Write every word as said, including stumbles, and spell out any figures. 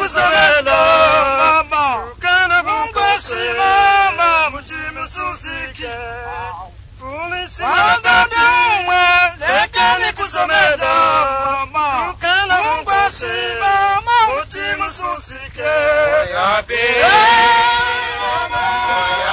kusomela mama kana kungosi mama mutima susike Fulisi mama lekani kusomela mama kana kungosi mama mutima susike Yapi mama